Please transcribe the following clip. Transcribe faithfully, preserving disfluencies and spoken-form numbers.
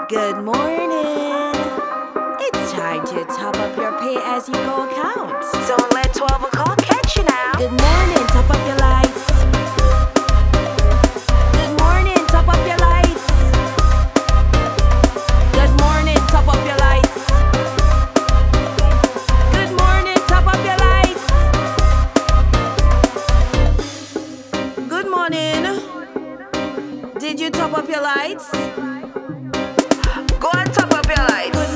Good morning. It's time to top up your pay-as-you-go account. Don't let twelve o'clock catch you now. Good morning, top up your lights. Good morning, top up your lights. Good morning, top up your lights. Good morning, top up your lights. Good morning. Did you top up your lights? Go and top up your lights.